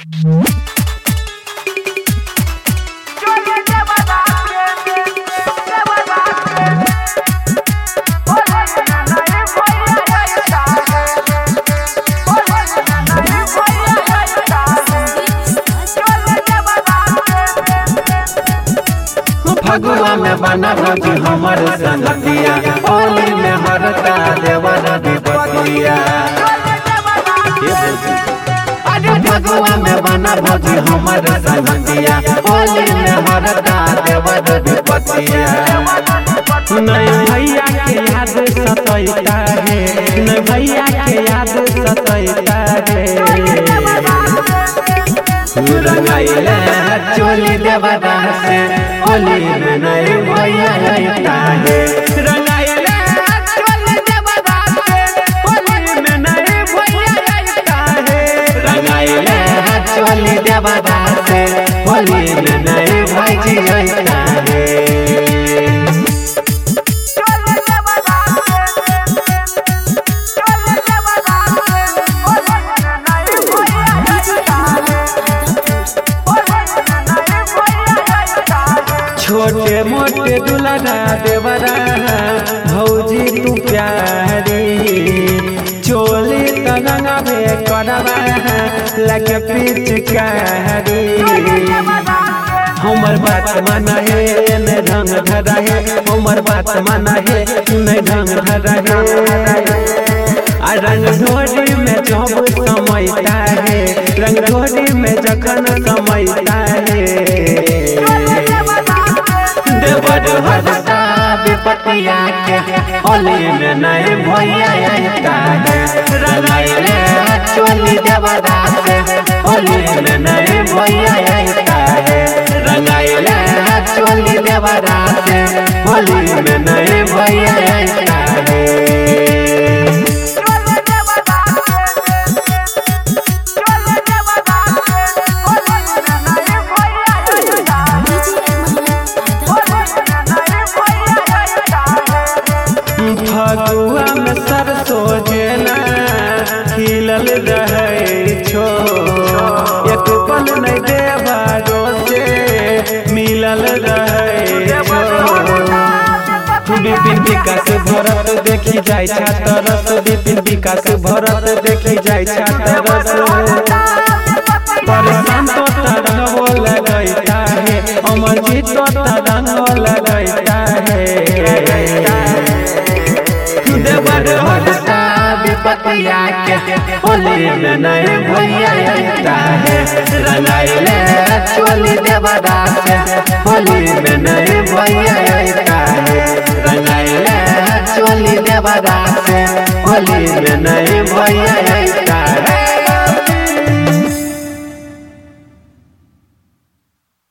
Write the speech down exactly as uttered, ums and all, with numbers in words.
फगुआ में बना भजी हमर संगतिया होली में हरता देवर विपतिया। फगुआ में बना भजी हमर संगतिया होली में हरता देवर विपतिया। नहीं भैया के याद सतैता है, नहीं भैया के याद सतैता है। रंगाइले चोली देवरा से होली में नहीं भैया रहता है। रंगाइले चोली देवरा से होली में नहीं भैया रहता है। रंगाइले चोली देवरा से होली में नहीं भाई रहता है। छोटे मोटे दुल्हा देवरा भौजी तू प्यारी, चोली तनंगा भे करवा लगे पिचकारी। हमर बात माना है नहीं ढंग धरा है, हमर बात माना है नहीं ढंग धरा है। रंग ढोरी में जब समयता है, रंग ढोरी में जखन समयता है। देवर हरता विपतिया के होली में नहीं भैया रहता है। रंगाइले चोली देवरा से होली में नहीं भैया रहता है। रंगाइले चोली देवरा से होली में नहीं भैया रहता है। फगुआ में सरसों जेना खिलल रहे छो, एक पल नहीं देवारो से मिलल रहे छो। विपिन विकास भरत देखी जाय छातरस, विपिन विकास भरत देखी जाय छातरस। परेशान तो तरंगो लगता है, अमर जी तो तरंगो लगता है। देवर हरता विपतिया के होली में नहीं भैया रहता है। रंगाइले चोली देवरा से होली में नहीं भैया रहता है। रंगाइले चोली देवरा से होली में नहीं भैया रहता है।